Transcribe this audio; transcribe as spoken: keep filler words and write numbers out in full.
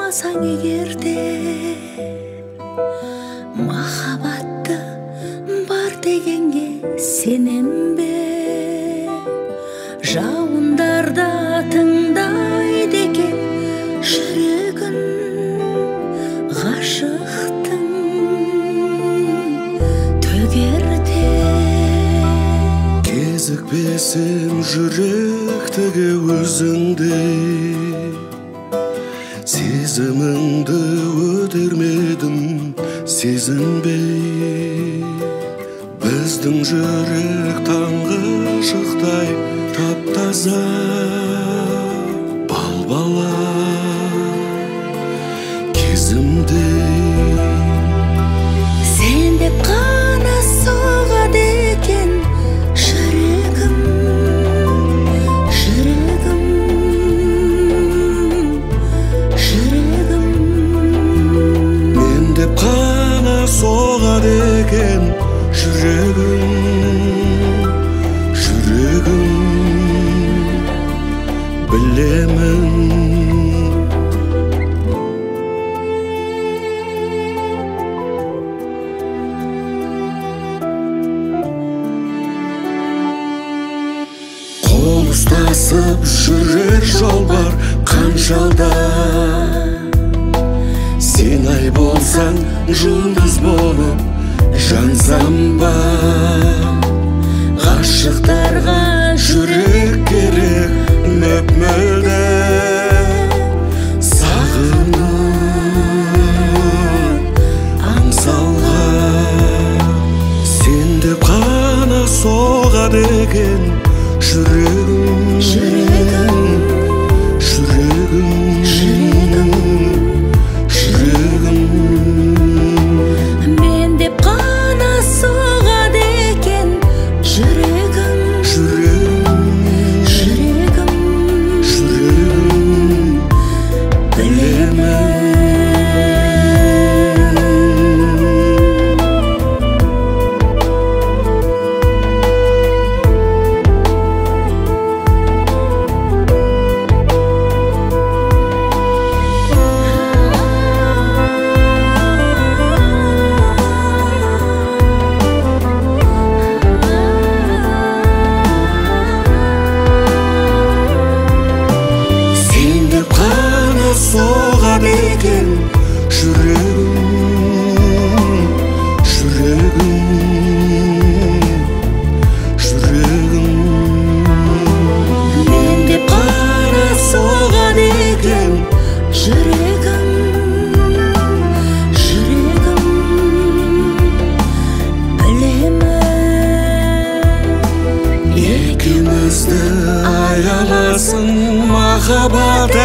қаласаң егерде, махаббатты бар дегенге сенем бе? Жауындарда тыңдайды екен жүрегін ғашықтың төгерде. Кезікпесем жүректігі өзіңдей, сезіміңді өтермедім сезінбей. Біздің жүрек таңғы шықтай тап-таза, бал-бала кезімдей. Сен деп қана соғады екен жүрегім, жүрегім, жүрегім. Мен деп қана соғады екен жүрегім, жүрегім, білемін. Қол ұстасып жүрер жол бар қаншалда, сен ай болсаң жұлдыз болып жансам ба? Ғашықтарға жүрек керек мөп-мөлдір, сағынып аңсауға. Сен деп қана соғады екен жүрегім, жүрегім, жүрегім, жүрегім, жүрегім. мен деп қана соғады екен жүрегім, Жүрегім, жүрегім, жүрегім, білемін. Соғады екен жүрегім, жүрегім, жүрегім. мен деп қана соғады екен жүрегім, жүрегім, білемін. Екеумізді аяласын махаббат